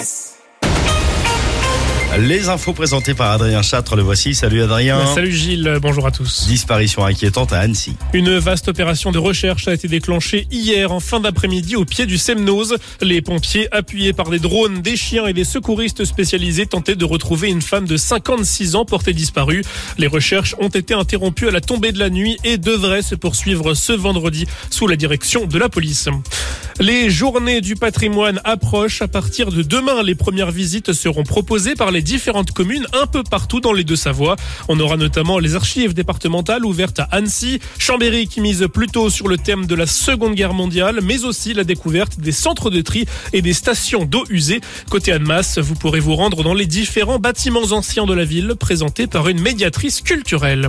Les infos présentées par Adrien Châtre, le voici. Salut Adrien. Salut Gilles, bonjour à tous. Disparition inquiétante à Annecy. Une vaste opération de recherche a été déclenchée hier en fin d'après-midi au pied du Semnoz. Les pompiers, appuyés par des drones, des chiens et des secouristes spécialisés, tentaient de retrouver une femme de 56 ans portée disparue. Les recherches ont été interrompues à la tombée de la nuit et devraient se poursuivre ce vendredi sous la direction de la police. Les journées du patrimoine approchent. À partir de demain, les premières visites seront proposées par les différentes communes un peu partout dans les Deux-Savoie. On aura notamment les archives départementales ouvertes à Annecy, Chambéry qui mise plutôt sur le thème de la Seconde Guerre mondiale, mais aussi la découverte des centres de tri et des stations d'eau usée. Côté Annemasse, vous pourrez vous rendre dans les différents bâtiments anciens de la ville présentés par une médiatrice culturelle.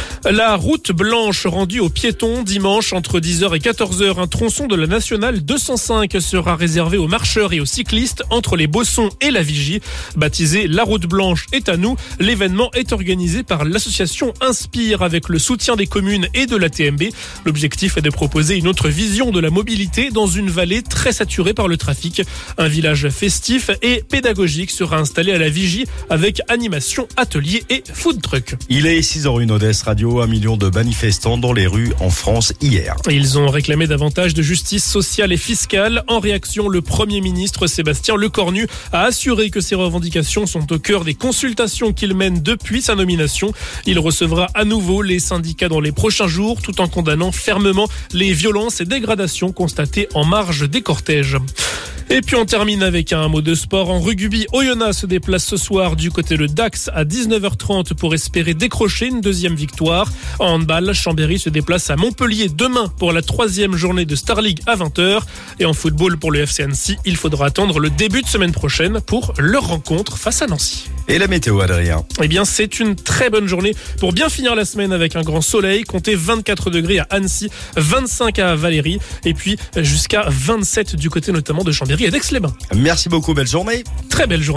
La route blanche rendue aux piétons dimanche entre 10h et 14h. Un tronçon de la nationale 205 sera réservé aux marcheurs et aux cyclistes entre les Bossons et la Vigie. Baptisé La Route Blanche est à nous, l'événement est organisé par l'association Inspire avec le soutien des communes et de la TMB. L'objectif est de proposer une autre vision de la mobilité dans une vallée très saturée par le trafic. Un village festif et pédagogique sera installé à la Vigie avec animation, ateliers et food truck. Il est 6h01 Odesse Radio. 1 million de manifestants dans les rues en France hier. Ils ont réclamé davantage de justice sociale et fiscale. En réaction, le Premier ministre Sébastien Lecornu a assuré que ces revendications sont au cœur des consultations qu'il mène depuis sa nomination. Il recevra à nouveau les syndicats dans les prochains jours, tout en condamnant fermement les violences et dégradations constatées en marge des cortèges. Et puis on termine avec un mot de sport. En rugby, Oyonnax se déplace ce soir du côté de Dax à 19h30 pour espérer décrocher une deuxième victoire. En handball, Chambéry se déplace à Montpellier demain pour la 3e journée de Star League à 20h. Et en football pour le FC Annecy, il faudra attendre le début de semaine prochaine pour leur rencontre face à Nancy. Et la météo, Adrien? Eh bien, c'est une très bonne journée pour bien finir la semaine avec un grand soleil. Comptez 24 degrés à Annecy, 25 à Valérie et puis jusqu'à 27 du côté notamment de Chambéry et d'Aix-les-Bains. Merci beaucoup, belle journée. Très belle journée.